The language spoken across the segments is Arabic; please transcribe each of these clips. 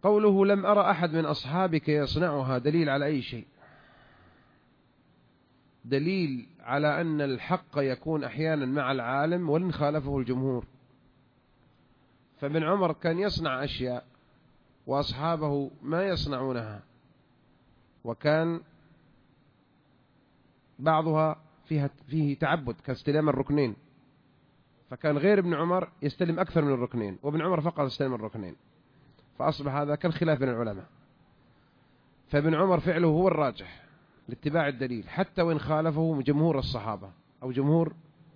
قوله لم أرى أحد من أصحابك يصنعها دليل على أي شيء؟ دليل على أن الحق يكون أحيانا مع العالم وإن خالفه الجمهور. فابن عمر كان يصنع أشياء وأصحابه ما يصنعونها، وكان بعضها فيه تعبد كاستلام الركنين، فكان غير ابن عمر يستلم أكثر من الركنين، وابن عمر فقط يستلم الركنين، فأصبح هذا كالخلاف بين العلماء. فابن عمر فعله هو الراجح لاتباع الدليل حتى وإن خالفه جمهور الصحابة أو جمهور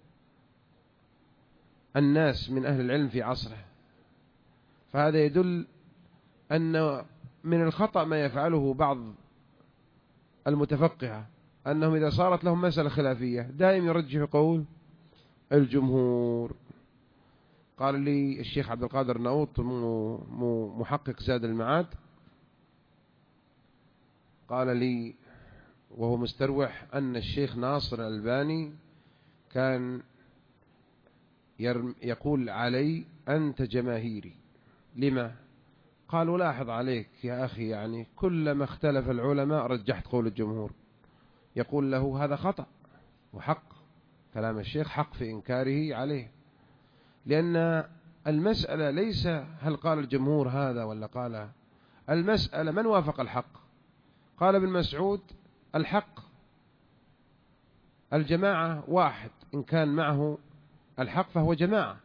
الناس من أهل العلم في عصره. فهذا يدل أن من الخطأ ما يفعله بعض المتفقهة، أنهم إذا صارت لهم مسألة خلافية دائما يرجح قول الجمهور. قال لي الشيخ عبد القادر الناوط محقق زاد المعاد، قال لي وهو مستروح أن الشيخ ناصر الألباني كان يقول علي أنت جماهيري. لما؟ قالوا لاحظ عليك يا أخي، يعني كلما اختلف العلماء رجحت قول الجمهور. يقول له هذا خطأ وحق، كلام الشيخ حق في إنكاره عليه، لأن المسألة ليس هل قال الجمهور هذا ولا قال، المسألة من وافق الحق. قال ابن مسعود الحق الجماعة واحد، إن كان معه الحق فهو جماعة.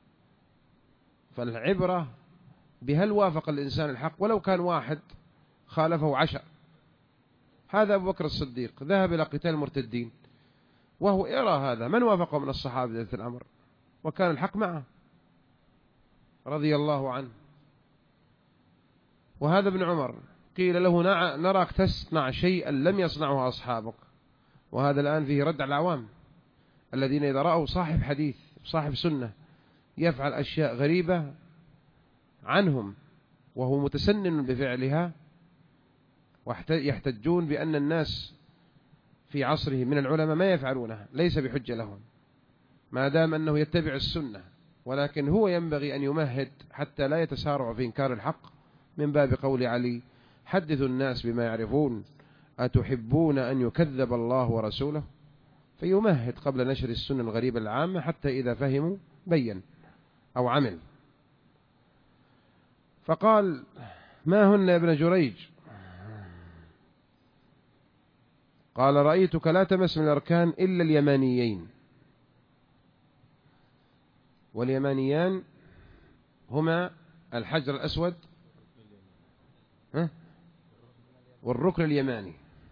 فالعبرة بهل وافق الإنسان الحق، ولو كان واحد خالفه 10. هذا أبو بكر الصديق ذهب إلى قتال المرتدين وهو يرى هذا، من وافقه من الصحابة ذات الأمر وكان الحق معه رضي الله عنه. وهذا ابن عمر قيل له نراك تصنع شيئا لم يصنعه أصحابك، وهذا الآن فيه رد على العوام الذين إذا رأوا صاحب حديث صاحب سنة يفعل أشياء غريبة عنهم وهو متسنن بفعلها، ويحتجون بأن الناس في عصره من العلماء ما يفعلونها، ليس بحجة لهم ما دام أنه يتبع السنة. ولكن هو ينبغي أن يمهد حتى لا يتسارع في إنكار الحق، من باب قول علي حدثوا الناس بما يعرفون أتحبون أن يكذب الله ورسوله، فيمهد قبل نشر السنة الغريبة العامة حتى إذا فهموا بين أو عمل. فقال ما هن يا ابن جريج؟ قال رأيتك لا تمس من الأركان إلا اليمانيين، واليمانيان هما الحجر الأسود والركن اليماني.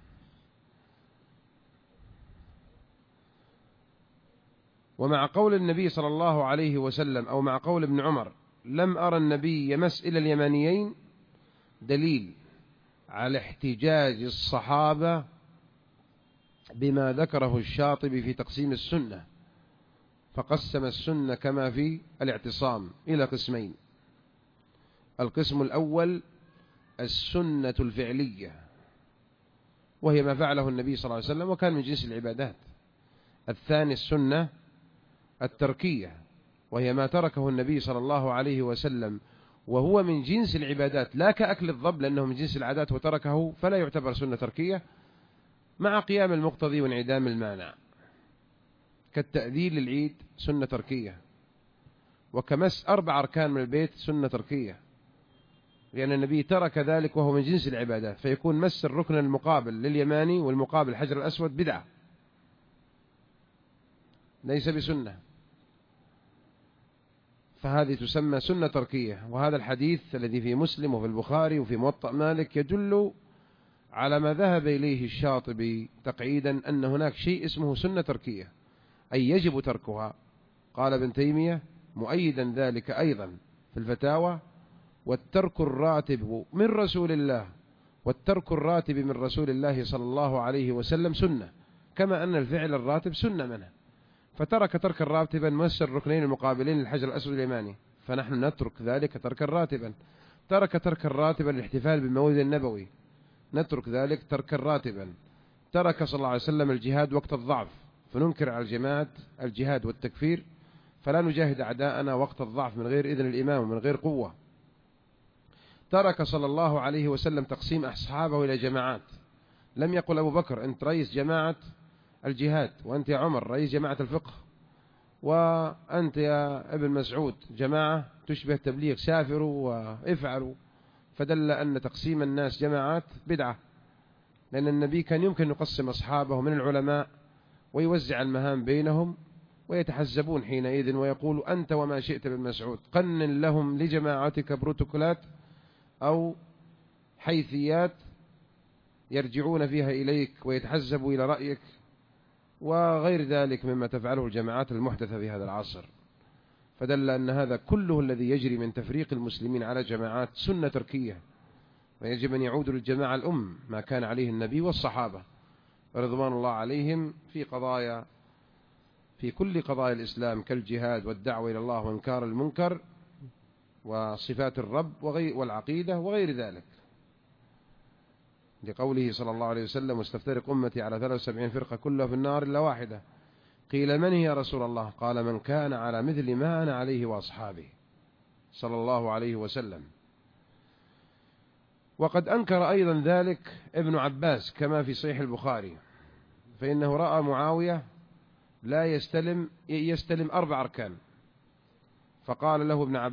ومع قول النبي صلى الله عليه وسلم أو مع قول ابن عمر لم أرى النبي يمس إلى اليمانيين دليل على احتجاج الصحابة بما ذكره الشاطبي في تقسيم السنة، فقسم السنة كما في الاعتصام إلى قسمين. القسم الأول السنة الفعلية، وهي ما فعله النبي صلى الله عليه وسلم وكان من جنس العبادات. الثاني السنة التركية، وهي ما تركه النبي صلى الله عليه وسلم وهو من جنس العبادات، لا كأكل الضب لأنه من جنس العادات وتركه فلا يعتبر سنة تركية، مع قيام المقتضي وانعدام المانع، كالتأذين للعيد سنة تركية، وكمس 4 أركان من البيت سنة تركية، لأن النبي ترك ذلك وهو من جنس العبادات، فيكون مس الركن المقابل لليماني والمقابل الحجر الأسود بدعة، ليس بسنة، فهذه تسمى سنة تركية. وهذا الحديث الذي في مسلم وفي البخاري وفي موطأ مالك يدل على ما ذهب إليه الشاطبي تقعيدا، أن هناك شيء اسمه سنة تركية، أي يجب تركها. قال ابن تيمية مؤيدا ذلك أيضا في الفتاوى: والترك الراتب من رسول الله، والترك الراتب من رسول الله صلى الله عليه وسلم سنة، كما أن الفعل الراتب سنة منه. فترك الراتبا مس الركنين المقابلين للحجر الأسود اليماني، فنحن نترك ذلك تركا راتبا. ترك الراتبا الاحتفال بالمولد النبوي، نترك ذلك تركا راتبا. ترك صلى الله عليه وسلم الجهاد وقت الضعف، فننكر على الجماعة الجهاد والتكفير، فلا نجاهد أعداءنا وقت الضعف من غير إذن الإمام ومن غير قوة. ترك صلى الله عليه وسلم تقسيم أصحابه إلى جماعات. لم يقل أبو بكر أنت رئيس جماعة الجهاد، وأنت يا عمر رئيس جماعة الفقه، وأنت يا ابن مسعود جماعة تشبه تبليغ، سافروا وافعلوا. فدل أن تقسيم الناس جماعات بدعة، لأن النبي كان يمكن يقسم أصحابه من العلماء ويوزع المهام بينهم، ويتحزبون حينئذ ويقول أنت وما شئت بن مسعود، قنن لهم لجماعتك بروتوكولات أو حيثيات يرجعون فيها إليك ويتحزبوا إلى رأيك، وغير ذلك مما تفعله الجماعات المحدثة في هذا العصر. فدل أن هذا كله الذي يجري من تفريق المسلمين على جماعات سنة تركية، ويجب أن يعود للجماعة الأم ما كان عليه النبي والصحابة رضوان الله عليهم في كل قضايا الإسلام كالجهاد والدعوة إلى الله وإنكار المنكر وصفات الرب والعقيدة وغير ذلك، لقوله صلى الله عليه وسلم واستفترق أمتي على 73 فرقة كلها في النار إلا واحدة. قيل من هي يا رسول الله؟ قال من كان على مثل ما أنا عليه وأصحابه صلى الله عليه وسلم. وقد أنكر أيضا ذلك ابن عباس كما في صحيح البخاري، فإنه رأى معاوية لا يستلم 4 أركان، فقال له ابن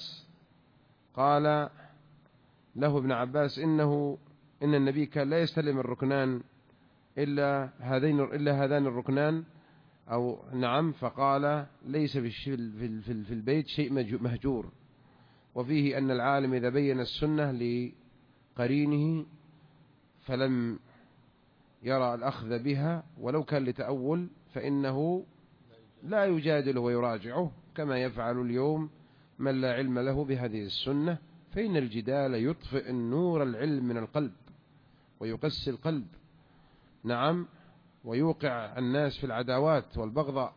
عباس إن النبي كان لا يستلم الركنان إلا هذان الركنان، أو نعم، فقال ليس في البيت شيء مهجور. وفيه أن العالم إذا بين السنة لقرينه فلم يرى الأخذ بها ولو كان لتأول فإنه لا يجادله ويراجعه، كما يفعل اليوم من لا علم له بهذه السنة، فإن الجدال يطفئ النور العلم من القلب ويقسي القلب، نعم، ويوقع الناس في العداوات والبغضاء،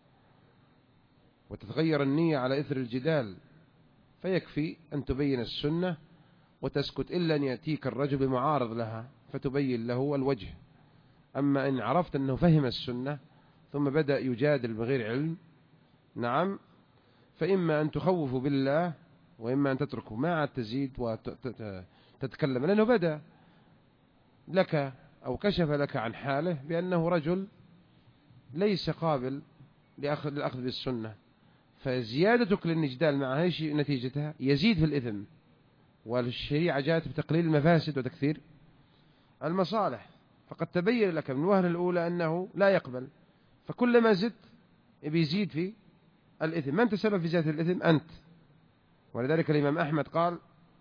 وتتغير النية على إثر الجدال. فيكفي أن تبين السنة وتسكت إلا أن يأتيك الرجل بمعارض لها فتبين له الوجه. أما إن عرفت أنه فهم السنة ثم بدأ يجادل بغير علم، نعم، فإما أن تخوف بالله وإما أن تتركه، ما عاد تزيد وتتكلم، لأنه بدأ لك أو كشف لك عن حاله بأنه رجل ليس قابل للأخذ بالسنة. فزيادتك للنجدال معه ايش نتيجتها؟ يزيد في الإثم، والشريعة جاءت بتقليل المفاسد وتكثير المصالح. فقد تبين لك من الوهلة الأولى أنه لا يقبل، فكلما زدت بيزيد في الإثم. من تسبب في زيادة الإثم؟ أنت. ولذلك الإمام أحمد قال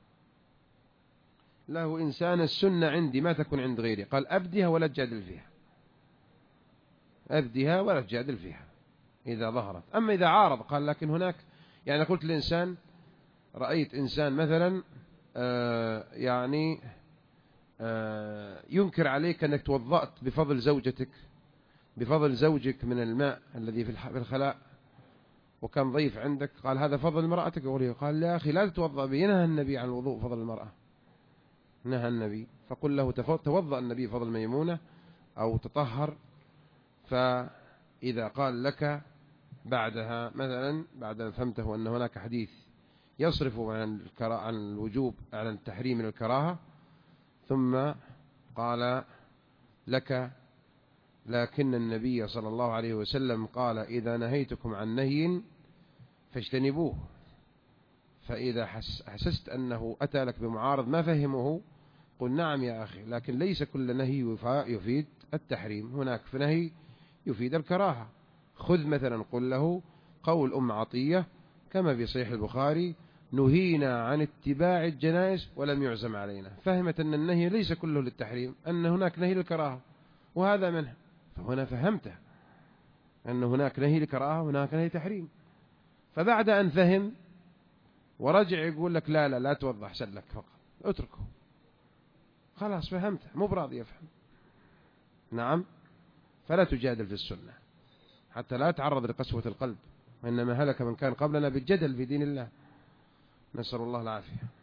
له إنسان السنة عندي ما تكون عند غيري، قال أبدها ولا تجادل فيها، أبدها ولا تجادل فيها إذا ظهرت. أما إذا عارض قال لكن هناك، يعني قلت للإنسان رأيت إنسان مثلا ينكر عليك أنك توضأت بفضل زوجتك، بفضل زوجك من الماء الذي في الخلاء، وكان ضيف عندك، قال هذا فضل امرأتك. قال يا أخي لا تتوضأ به، نهى النبي عن الوضوء فضل المرأة، نهى النبي، فقل له توضأ النبي فضل ميمونة أو تطهر. فإذا قال لك بعدها مثلا بعد أن فهمته أن هناك حديث يصرف عن الوجوب عن التحريم من الكراهة، ثم قال لك لكن النبي صلى الله عليه وسلم قال إذا نهيتكم عن نهي فاجتنبوه، فإذا حسست أنه أتى لك بمعارض ما فهمه قل نعم يا أخي، لكن ليس كل نهي يفيد التحريم، هناك في نهي يفيد الكراهة. خذ مثلا قل له قول عطية كما في صحيح البخاري نهينا عن اتباع الجنائز ولم يعزم علينا، فهمت أن النهي ليس كله للتحريم، أن هناك نهي للكراهة وهذا منه، فهنا فهمته أن هناك نهي للكراهة وهناك نهي تحريم. فبعد أن فهم ورجع يقول لك لا توضح سلك فقط، اتركه، خلاص فهمته، مو براضي يفهم، نعم. فلا تجادل في السنة حتى لا تعرض لقسوة القلب، وإنما هلك من كان قبلنا بالجدل في دين الله، نسأل الله العافية.